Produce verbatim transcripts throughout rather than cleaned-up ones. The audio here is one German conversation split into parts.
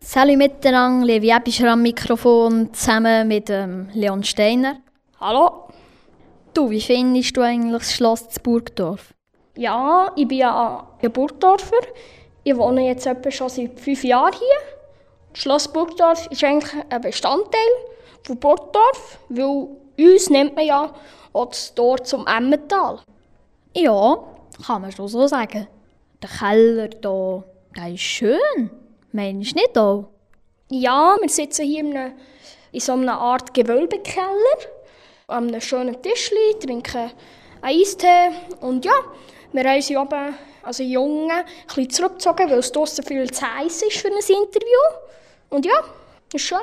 Salut miteinander, Levi Ebischer am Mikrofon, zusammen mit ähm, Leon Steiner. Hallo. Du, wie findest du eigentlich das Schloss zu Burgdorf? Ja, ich bin ja ein Burgdorfer. Ich wohne jetzt etwa schon seit fünf Jahren hier. Das Schloss Burgdorf ist eigentlich ein Bestandteil von Burgdorf, weil uns nennt man ja auch das Tor zum Emmental. Ja, kann man schon so sagen. Der Keller hier, der ist schön. Meinst du nicht auch? Ja, wir sitzen hier in, einem, in so einer Art Gewölbekeller, an einem schönen Tischchen, trinken Eistee und ja, wir haben uns oben, also Jungen, ein bisschen zurückgezogen, weil es draussen viel zu heiß ist für ein Interview. Und ja, ist schön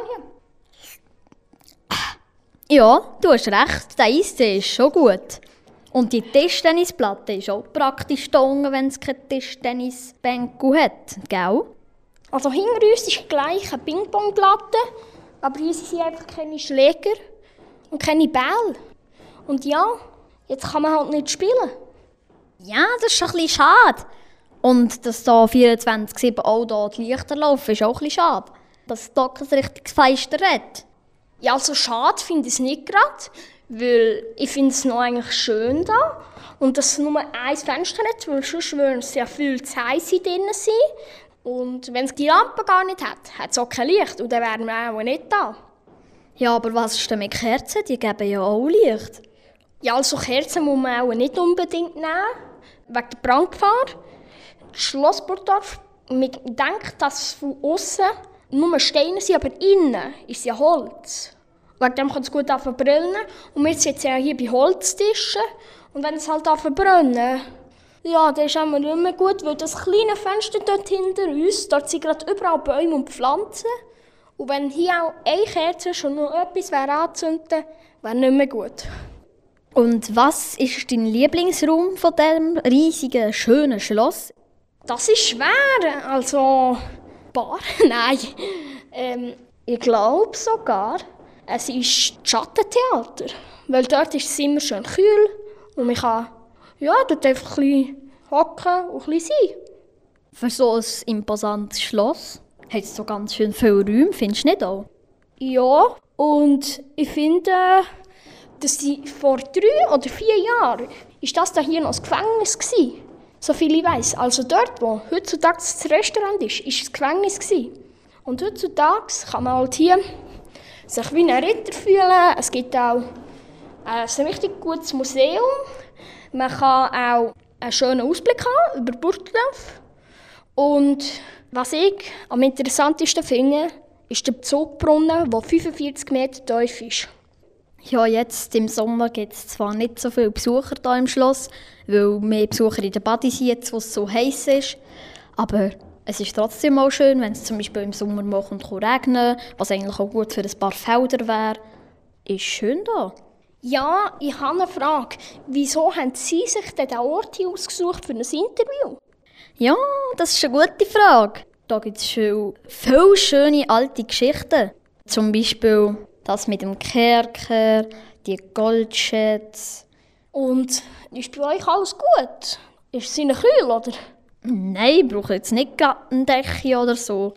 hier. Ja, du hast recht, der Eistee ist schon gut. Und die Tischtennisplatte ist auch praktisch da unten, wenn es keine Tischtennisbänke hat, gell? Also hinter uns ist gleich eine Ping-Pong-Platte, aber hier sind einfach keine Schläger und keine Bälle. Und ja, jetzt kann man halt nicht spielen. Ja, das ist schon ein bisschen schade. Und dass da vierundzwanzig sieben auch da die Lichter laufen, ist auch ein bisschen schade. Dass da kein richtiges Fenster hat. Ja, also schade finde ich es nicht gerade, weil ich finde es noch eigentlich schön da. Und dass es nur ein Fenster hat, weil sonst würden es ja viel zu heiß drin sein. Und wenn es die Lampe gar nicht hat, hat es auch kein Licht und dann wären wir auch nicht da. Ja, aber was ist denn mit Kerzen? Die geben ja auch Licht. Ja, also Kerzen muss man auch nicht unbedingt nehmen, wegen der Brandgefahr. Das Schloss Burgdorf, man denkt, dass von außen nur Steine sind, aber innen ist ja Holz. Wegen dem kann es gut verbrennen. Und wir sitzen ja hier bei Holztischen. Und wenn es halt verbrennen, ja, das ist immer nicht mehr gut, weil das kleine Fenster dort hinter uns, dort sind gerade überall Bäume und Pflanzen. Und wenn hier auch eine Kerze schon noch etwas anzünden, wäre nicht mehr gut. Und was ist dein Lieblingsraum von diesem riesigen, schönen Schloss? Das ist schwer. Also, Bar? Nein. Ähm, ich glaube sogar, es ist das Schattentheater. Weil dort ist es immer schön kühl und man kann ja, dort einfach ein bisschen hocken und ein bisschen sein. Für so ein imposantes Schloss hat es so ganz schön viele Räume, findest du nicht auch? Ja, und ich finde, dass die vor drei oder vier Jahren ist das da hier noch das Gefängnis gewesen. So viel ich weiss. Also dort, wo heutzutage das Restaurant ist, ist das Gefängnis gewesen. Und heutzutage kann man halt hier sich wie ein Ritter fühlen. Es gibt auch ein richtig gutes Museum. Man kann auch einen schönen Ausblick haben über Burgdorf. Und was ich am interessantesten finde, ist der Bezugbrunnen, der fünfundvierzig Meter tief ist. Ja, jetzt im Sommer gibt es zwar nicht so viele Besucher hier im Schloss, weil mehr Besucher in der Badi sind, jetzt, wo es so heiß ist. Aber es ist trotzdem auch schön, wenn es zum Beispiel im Sommer mal regnen kann, was eigentlich auch gut für ein paar Felder wäre. Ist schön hier. Ja, ich habe eine Frage. Wieso haben Sie sich denn diesen Ort hier ausgesucht für ein Interview? Ja, das ist eine gute Frage. Da gibt es viele, viele schöne alte Geschichten. Zum Beispiel das mit dem Kerker, die Goldschätze. Und ist bei euch alles gut? Ist es Ihnen kühl, oder? Nein, ich brauche jetzt nicht gerade eine Decke oder so.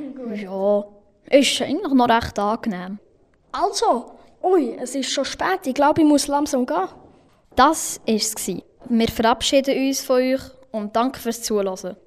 Ja, ist eigentlich noch recht angenehm. Also, ui, es ist schon spät. Ich glaube, ich muss langsam gehen. Das war es. Wir verabschieden uns von euch und danke fürs Zuhören.